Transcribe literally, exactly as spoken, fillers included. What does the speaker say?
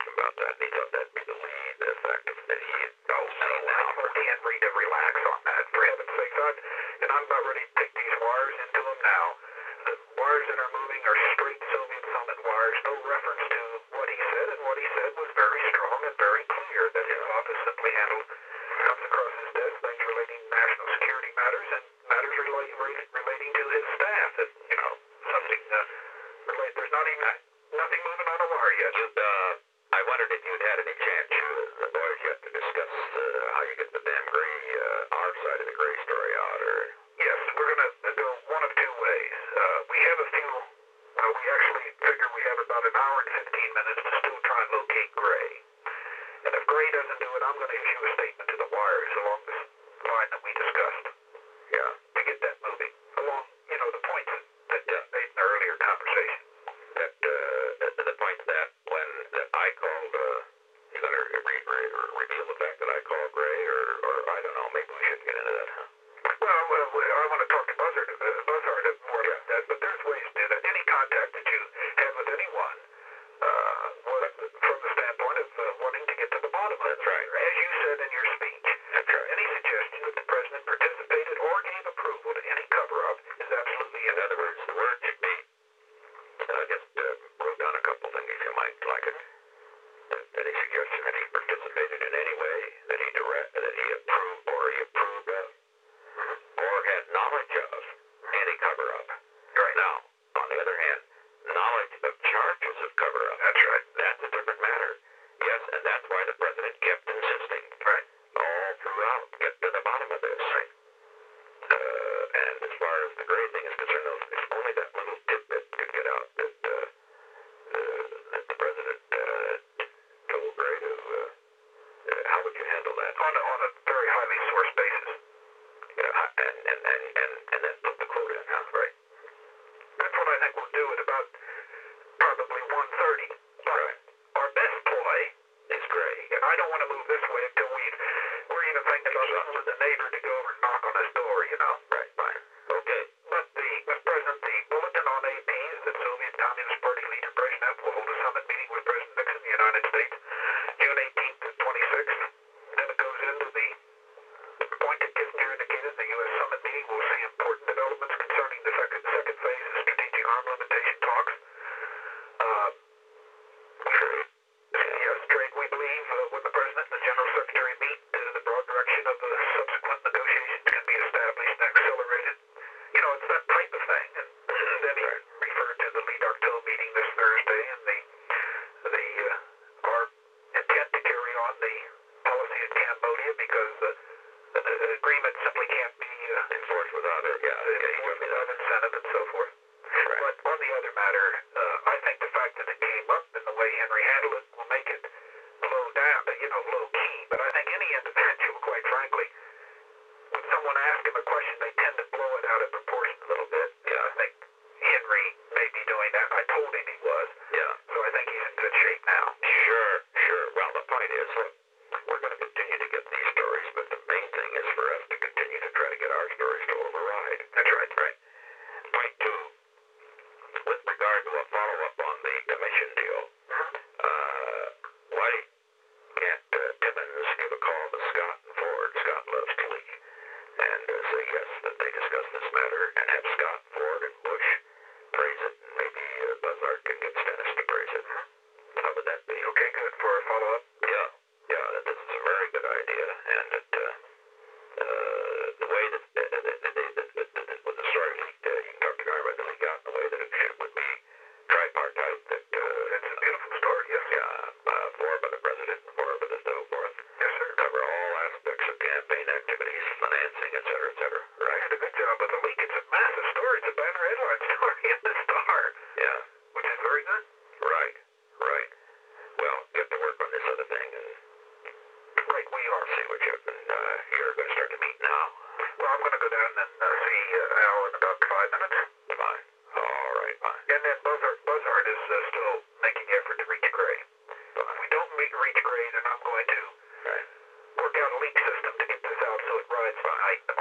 asked him about that, and he thought that'd be the lead effect of that he had Oh, so seen I now. told Henry to relax on that, for heaven's sakes. I, and I'm about ready to take these wires into him now. The wires that are moving are straight Soviet Summit wires, no reference to what he said, and what he said was very strong and very clear, that his office simply handled, comes across his desk, things relating to national security matters, and matters relate, relate, relating to his staff, and, you know, something, uh, relate, there's not even, nothing moving on a wire yet. You'd, uh, I wondered if you'd had any chance, you and the boys yet, to discuss uh, how you get the damn Gray, uh, our side of the Gray story out, or... Yes, we're going to go one of two ways. Uh, we have a few, uh, we actually figure we have about an hour and fifteen minutes to still try and locate Gray. And if Gray doesn't do it, I'm going to issue a statement to the wires along this line that we discussed. Yeah. To get that moving. Along, you know, the points that, that Yeah. made in the earlier conversation. That, uh, the, the point that when, that I called, uh, you're going to re- re- re- reveal the fact that I called Gray, or, or I don't know, maybe we shouldn't get into that, huh? Well, well, we- I want to talk to Buzzard, uh, Buzzard more about that, but there's ways to do that. Any contact that you have with anyone, uh, was from the standpoint of uh, wanting to get to the bottom of it. That's right. As you said in your speech, That's right. any suggestion that the president participated or gave approval to any cover-up is absolutely In other words, the word should be, and I just uh, wrote down a couple things you might like it. That any suggestion that he participated in any way, that he direct, that he approved or he approved of, or had knowledge of any cover-up. Right. Now, on the other hand, knowledge of charges of cover-up. That's right. That's a different matter. Yes, and that's why the president kept insisting. Right. All throughout, get to the bottom of this. Right. Uh, and as far as the Gray thing is concerned, if only that little tidbit could get out that, uh, uh, that the president uh, told Gray to, uh, uh, how would you handle that? On a, on a very highly sourced basis. You know, and, and, and, and, and then put the quote in, huh? Right. That's what I think we'll do at about probably one thirty. Right. Our best ploy, It's Gray. and I don't want to move this way until we've, we're even thinking about telling the neighbor to go over and knock on his door, you know. Right, fine. Okay. But the, Mister President, the bulletin on A P is that Soviet Communist Party leader Brezhnev will hold a summit meeting with President Nixon in the United States, June eighteenth to twenty-sixth. Then it goes into the point that Kissinger indicated the U S summit meeting will see important developments concerning the second, second phase of strategic arm limitation talks. Uh, trade. Yes, trade, we believe, uh, when the President and the General Secretary meet, uh, the broad direction of the subsequent negotiations can be established and accelerated. You know, it's that type of thing. And then he referred to the Lead Octo meeting this Thursday and the, the uh, our intent to carry on the policy in Cambodia because the, the, the agreement simply can't be uh, Enforced without it, yeah. yeah, he told enforced me without that. incentive and so forth. Right. But on the other matter, uh, I think the fact that it came up and the way Henry handled it will make it low down, you know, low key. But I think any individual, quite frankly, when someone asks him a question, they tend to blow it out of proportion a little bit. Yeah. I think Henry may be doing that. I told him he was. Yeah. So I think he's in good shape now. Sure, sure. Well, the point is, look, we're going to continue to get these stories, but the main thing is for us to continue to try to get our stories to override. That's right. Right. Point two, with regard to a follow-up on the commission deal, uh, why can't uh, Timmons give a call to Scott and Ford? Scott loves to leak. And uh, say yes, that they discuss this matter, and have Scott, Ford, and Bush praise it, and maybe uh, Buzzard can get Stennis to praise it. How would that be? Okay, good for a follow-up. Yeah, yeah, that this is a very good idea, and that uh, uh, the way that uh, the, the, the, the, the, the, the, with the story leaked, uh, you can talk to Guy about the leak out in the way that it should, would be tripartite. That uh, It's a beautiful story, yes. yeah, uh, four by the president, four by the so forth. Yes, sir. Cover all aspects of campaign activities, financing, et cetera, et cetera. I Right? did a good job with the leak. It's a massive story. It's a banner headline story in the Star, Yeah. which is very good. Right. Right. Well, get to work on this other thing and Right, we are. see what you can. Uh, you're going to start to meet now. Well, I'm going to go down and uh, see uh, Al in about five minutes. Fine. All right. Fine. And then Buzzard, Buzzard is uh, still making effort to reach Gray. But if we don't meet, reach Gray, then I'm going to Right. work out a leak system to get this out so it rides the night. The